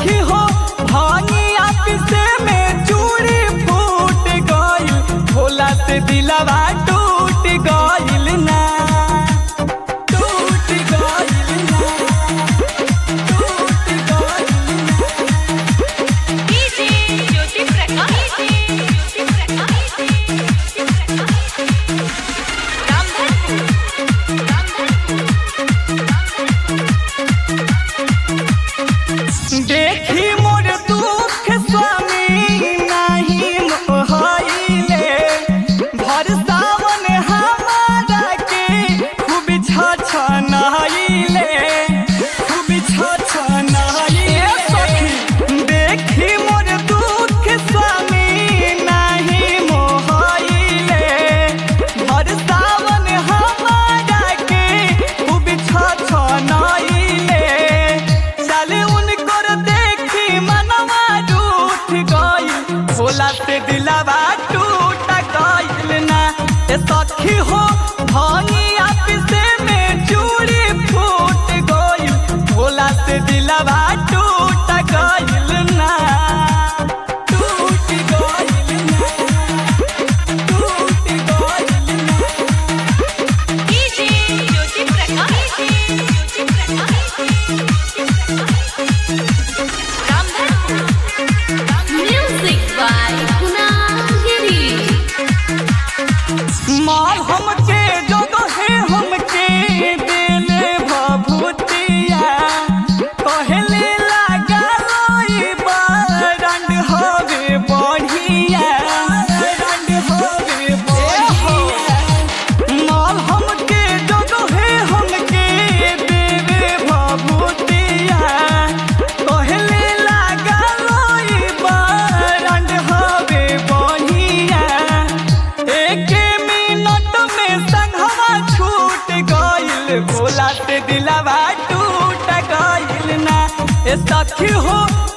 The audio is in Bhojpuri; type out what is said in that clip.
सखी हो भानिया पिसे में चूड़ी फूट गइल, भोला से दिलवा टूट गइल ना, टूट गइल ना, टूट गइल ना। डीजे ज्योति प्रकाश देखी मोर दुख स्वामी नहीं मोहाइले, भर सावन हमारा के खूब छछनाइले, खूब छछनाइले सखी। देखी मोर दुख स्वामी नहीं मोहाइले, भर सावन हमारा के खूब छछनाइले। चले उनकर देखी मनवा रूठ गइल, भोला से दिलवा टूट गइल ना। ए सखी हो भानिया पिसे में चूड़ी फूट गइल, भोला से दिलवा टूट गइल ना, टूट गइल ना, टूट गइल ना। DJ Jyoti Prakash music by Kunal Giri. माल हमके जगहे हमके देले भभूतिया, कहले लागलोई बरंड हवे बढ़िया, रंड हवे बढ़िया। माल हमके जगहे हमके देले भभूतिया, कहले लागलोई बरंड हवे बढ़िया। एक मिनट में संघवा छूट गइल, भोला से दिलवा टूट गइल ना। ए सखी हो